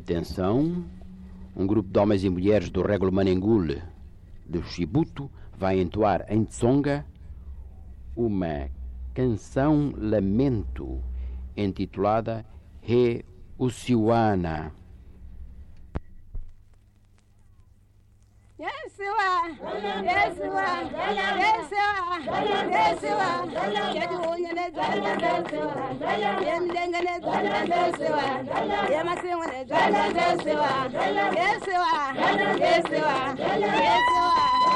Atenção, um grupo de homens e mulheres do Régulo Manengule de Chibuto vai entoar em Tsonga uma canção lamento intitulada He Usiwana. Yesiwa, Yesiwa, Yesiwa, Yesiwa, Yadunyane Zala Yesiwa, Yemdengane Zala Yesiwa, Yamasingane Zala Yesiwa, Yesiwa, Yesiwa, Yesiwa,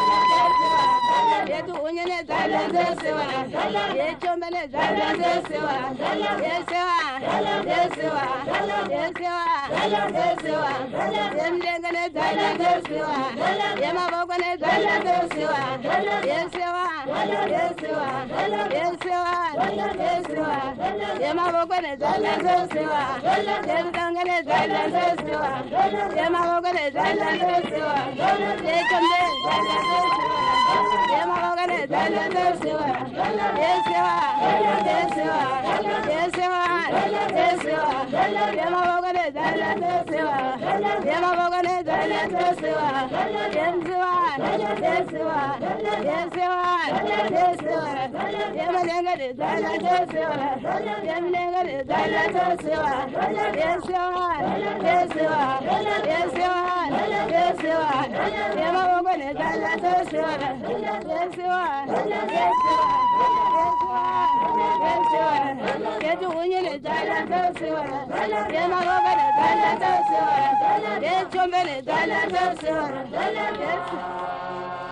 Yadunyane Zala Yesiwa, Yechombane Zala Yesiwa, Yesiwa, Yesiwa, Yesiwa, Yesiwa, Yemdengane Zala Yesiwa, Yema bogane zala desiwa, yesiwa, yesiwa, yesiwa, yesiwa. Yema bogane zala desiwa, yemdangane zala desiwa, yema bogane zala desiwa, yechomde zala desiwa, yema bogane zala desiwa, yesiwa, yesiwa, yesiwa, yesiwa. Yema bogane zala desiwa, yema bogane zala desiwa. Yesiwa, yesiwa, yesiwa, yesiwa. Yemalenga de zala desiwa, yemalenga de zala desiwa, yesiwa, yesiwa, yesiwa, yesiwa. Yema bogane zala desiwa, yesiwa, yesiwa, yesiwa. Yedu unyele zala desiwa, yema bogane zala desiwa, yechomele zala desiwa. Yes.